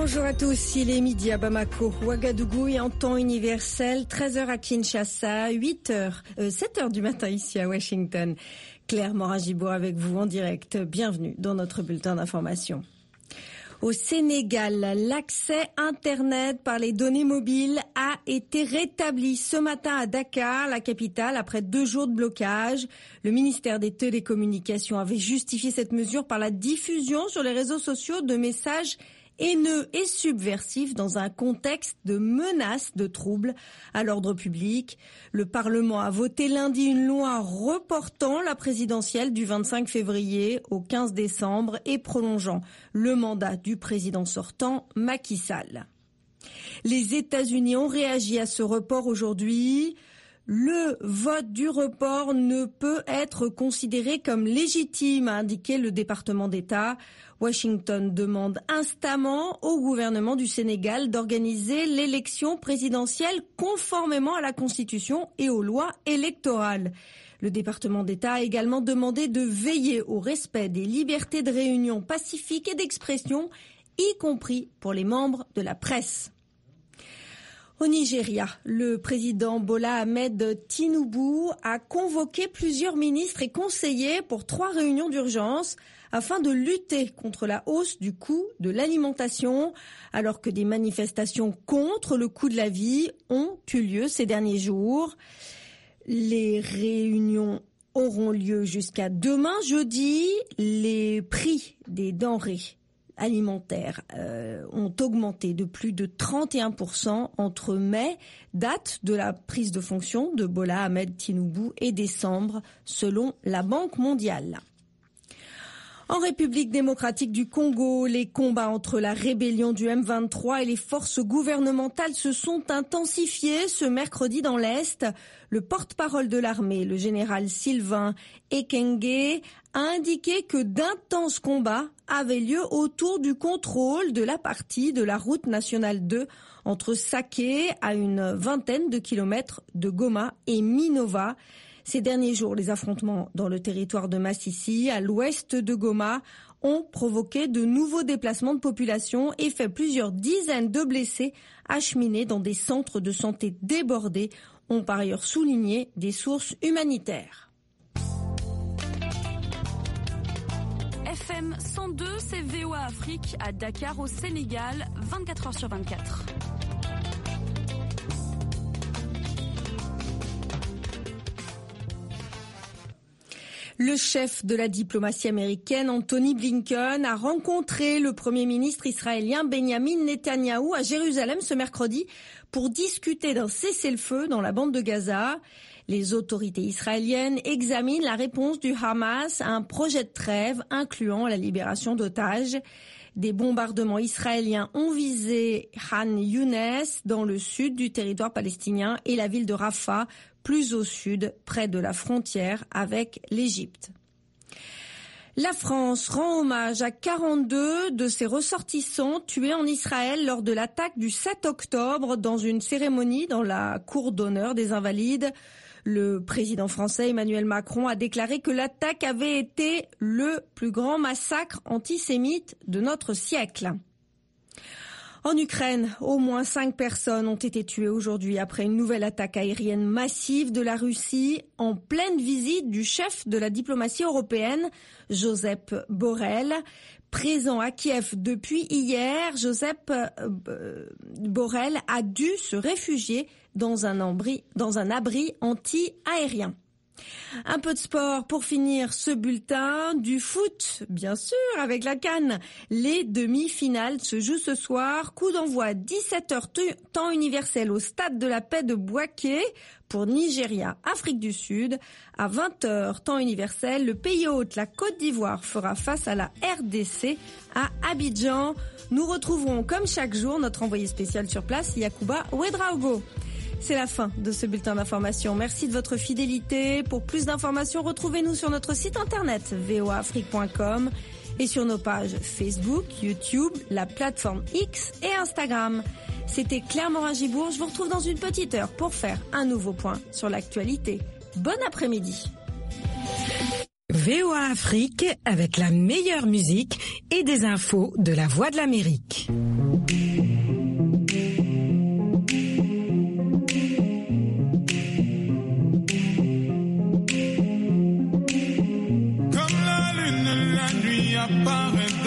Bonjour à tous, il est midi à Bamako, Ouagadougou et en temps universel, 13h à Kinshasa, 7h du matin ici à Washington. Claire Morin-Gibour avec vous en direct, bienvenue dans notre bulletin d'information. Au Sénégal, l'accès Internet par les données mobiles a été rétabli ce matin à Dakar, la capitale, après 2 jours de blocage. Le ministère des Télécommunications avait justifié cette mesure par la diffusion sur les réseaux sociaux de messages haineux et subversifs dans un contexte de menaces de troubles à l'ordre public. Le Parlement a voté lundi une loi reportant la présidentielle du 25 février au 15 décembre et prolongeant le mandat du président sortant, Macky Sall. Les États-Unis ont réagi à ce report aujourd'hui. Le vote du report ne peut être considéré comme légitime, a indiqué le département d'État. Washington demande instamment au gouvernement du Sénégal d'organiser l'élection présidentielle conformément à la Constitution et aux lois électorales. Le département d'État a également demandé de veiller au respect des libertés de réunion pacifique et d'expression, y compris pour les membres de la presse. Au Nigeria, le président Bola Ahmed Tinubu a convoqué plusieurs ministres et conseillers pour 3 réunions d'urgence afin de lutter contre la hausse du coût de l'alimentation, alors que des manifestations contre le coût de la vie ont eu lieu ces derniers jours. Les réunions auront lieu jusqu'à demain, jeudi. Les prix des denrées alimentaires ont augmenté de plus de 31% entre mai, date de la prise de fonction de Bola Ahmed Tinubu, et décembre, selon la Banque mondiale. En République démocratique du Congo, les combats entre la rébellion du M23 et les forces gouvernementales se sont intensifiés ce mercredi dans l'Est. Le porte-parole de l'armée, le général Sylvain Ekenge, a indiqué que d'intenses combats avaient lieu autour du contrôle de la partie de la route nationale 2 entre Saké, à une vingtaine de kilomètres de Goma, et Minova. Ces derniers jours, les affrontements dans le territoire de Massissi, à l'ouest de Goma, ont provoqué de nouveaux déplacements de population et fait plusieurs dizaines de blessés acheminés dans des centres de santé débordés, ont par ailleurs souligné des sources humanitaires. FM 102, c'est VOA Afrique à Dakar au Sénégal, 24h/24. Le chef de la diplomatie américaine, Anthony Blinken, a rencontré le Premier ministre israélien Benjamin Netanyahou à Jérusalem ce mercredi pour discuter d'un cessez-le-feu dans la bande de Gaza. Les autorités israéliennes examinent la réponse du Hamas à un projet de trêve incluant la libération d'otages. Des bombardements israéliens ont visé Khan Younes dans le sud du territoire palestinien et la ville de Rafah, plus au sud, près de la frontière avec l'Égypte. La France rend hommage à 42 de ses ressortissants tués en Israël lors de l'attaque du 7 octobre dans une cérémonie dans la cour d'honneur des Invalides. Le président français Emmanuel Macron a déclaré que l'attaque avait été le plus grand massacre antisémite de notre siècle. En Ukraine, au moins 5 personnes ont été tuées aujourd'hui après une nouvelle attaque aérienne massive de la Russie en pleine visite du chef de la diplomatie européenne, Josep Borrell. Présent à Kiev depuis hier, Josep Borrell a dû se réfugier dans un abri anti-aérien. Un peu de sport pour finir ce bulletin, du foot, bien sûr, avec la CAN. Les demi-finales se jouent ce soir. Coup d'envoi 17h temps universel au Stade de la Paix de Bouaké pour Nigeria, Afrique du Sud. À 20h temps universel, le pays hôte, la Côte d'Ivoire, fera face à la RDC à Abidjan. Nous retrouverons comme chaque jour notre envoyé spécial sur place, Yacouba Ouedraogo. C'est la fin de ce bulletin d'information. Merci de votre fidélité. Pour plus d'informations, retrouvez-nous sur notre site internet voaafrique.com et sur nos pages Facebook, YouTube, la plateforme X et Instagram. C'était Claire Morin-Gibour. Je vous retrouve dans une petite heure pour faire un nouveau point sur l'actualité. Bon après-midi. VOA Afrique avec la meilleure musique et des infos de la Voix de l'Amérique.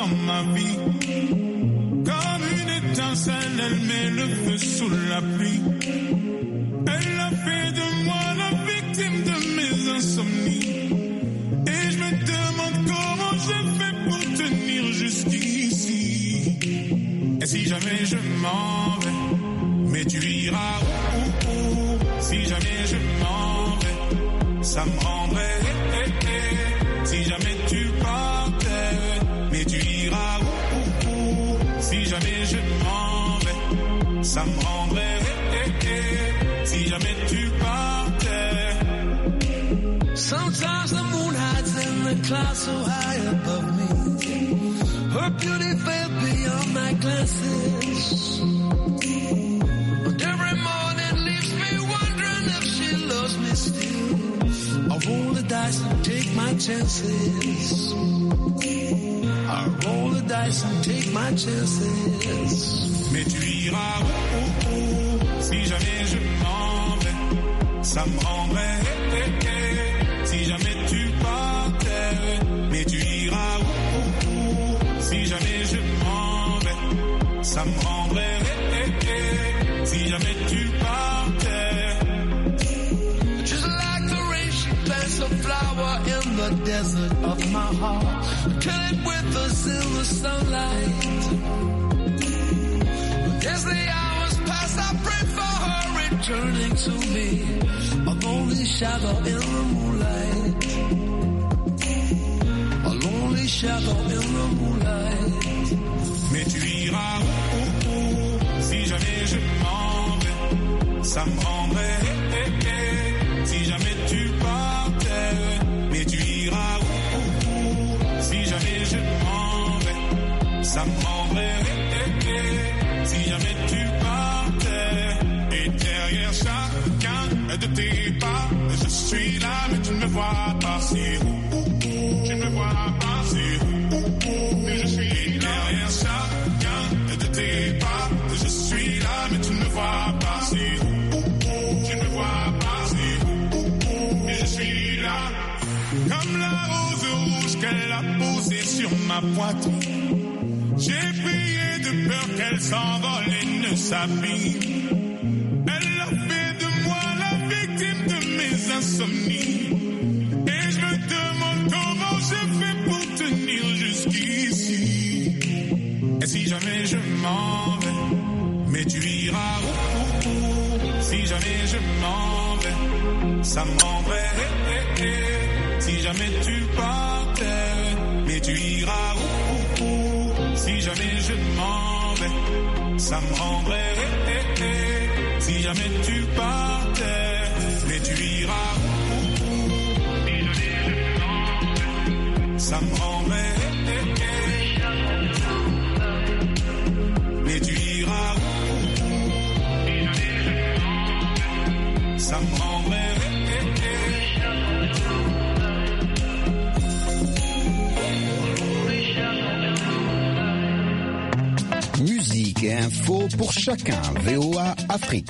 dans ma vie. Comme une étincelle, elle met le feu sous la pluie. Elle a fait de moi la victime de mes insomnies. Et je me demande comment je fais pour tenir jusqu'ici. Et si jamais je m'en vais, mais tu iras où. Si jamais je m'en vais, ça me rendrait. Si jamais tu partais, mais tu iras où. Si jamais je m'en vais, ça me rendrait. Si jamais tu partais. Sometimes the moon hides in the clouds so high above me. Her beauty fell beyond my glances. But every morning leaves me wondering if she loves me still. I roll the dice and take my chances. I roll the dice and take my chances. Mais tu iras où. Si jamais je m'en vais, ça me rendrait. Si jamais tu partais, mais tu iras où. Si jamais je m'en vais, ça me rendrait. Si jamais tu partais. Just like the rain, she plants a flower in the desert of my heart. Kill it with us in the sunlight. As the hours pass, I pray for her returning to me. A lonely shadow in the moonlight. A lonely shadow in the moonlight. Mais tu iras où. Si jamais je m'en vais, ça me rendrait. Si jamais tu partais, mais tu iras où. Si jamais je m'en vais, ça me rendrait. Si jamais tu partais, et derrière chacun de tes pas, je suis là, mais tu ne me vois pas. C'est tu ne me vois pas. C'est mais je suis derrière chacun de tes pas, je suis là, mais tu ne me vois pas. C'est tu ne me vois pas. C'est mais je suis là, comme la rose rouge qu'elle a posée sur ma poitrine. J'ai prié de peur qu'elle s'envole et ne s'abîme. Elle a fait de moi la victime de mes insomnies. Et je me demande comment je fais pour tenir jusqu'ici. Et si jamais je m'en vais, mais tu iras où. Si jamais je m'en vais, ça me rendrait. Si jamais tu partais, mais tu iras où. Si jamais je m'en vais, ça me rendrait. Si jamais tu partais, mais tu iras où. Si jamais je m'en vais, ça me rendrait. Mais tu iras où. Si jamais je m'en vais, ça me rendrait. Musique et info pour chacun. VOA Afrique.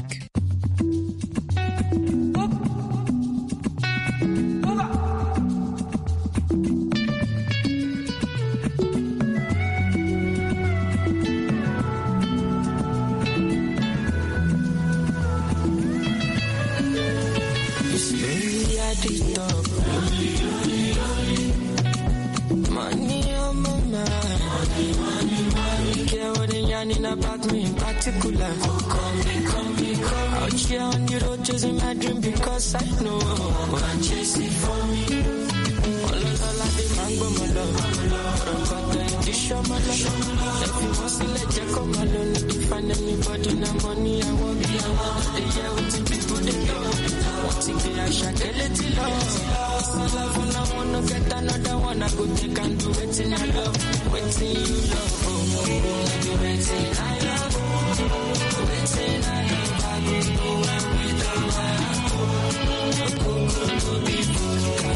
About me in particular. Call me. Out here on the road chasing my dream because I know I'm chasing for me. All the mango, my love. Got the dish on my love. If you want to let you come alone, if you find anybody, no money, I won't be around. The year with the people they love. Once again, I shall get it love. Love, and I wanna get another one. I go take and do it in a love.